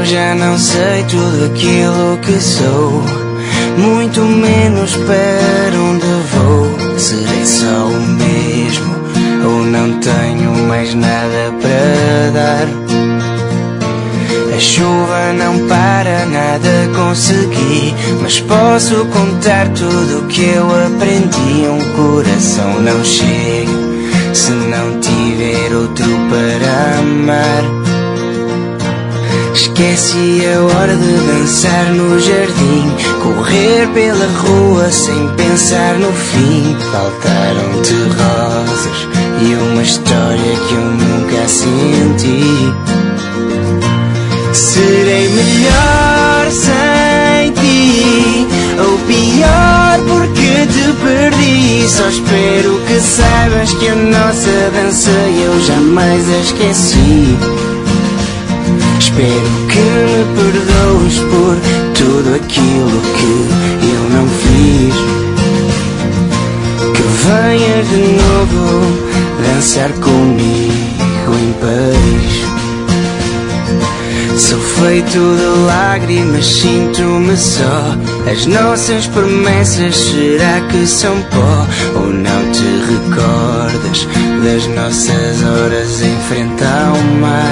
já não sei tudo aquilo que sou, muito menos para onde vou. Serei só o mesmo, ou não tenho mais nada para dar? A chuva não para, nada consegui, mas posso contar tudo o que eu aprendi. Um coração não chega se não tiver outro para amar. Esqueci a hora de dançar no jardim, correr pela rua sem pensar no fim. Faltaram-te rosas e uma história que eu nunca senti. Serei melhor sem ti, ou pior porque te perdi. Só espero que saibas que a nossa dança eu jamais a esqueci. Espero que me perdoes por tudo aquilo que eu não fiz. Que venhas de novo dançar comigo em Paris. Sou feito de lágrimas, sinto-me só. As nossas promessas, será que são pó? Ou não te recordas das nossas horas em frente ao mar?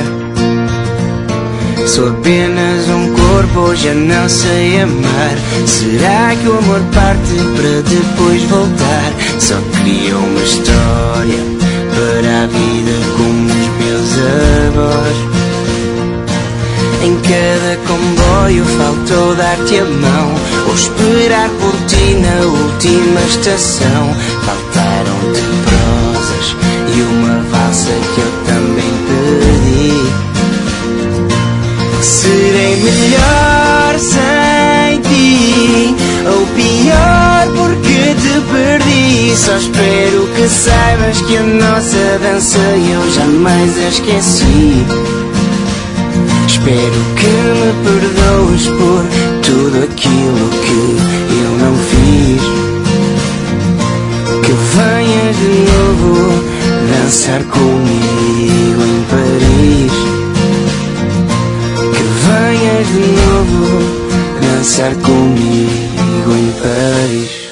Sou apenas um corpo, já não sei amar. Será que o amor parte para depois voltar? Só queria uma história para a vida como os meus avós. Em cada comboio faltou dar-te a mão, ou esperar por ti na última estação. Faltaram-te prosas e uma valsa que eu também pedi. Serei melhor sem ti, ou pior porque te perdi. Só espero que saibas que a nossa dança eu jamais a esqueci. Espero que me perdoes por tudo aquilo que eu não fiz. Que venhas de novo dançar comigo em Paris. Que venhas de novo dançar comigo em Paris.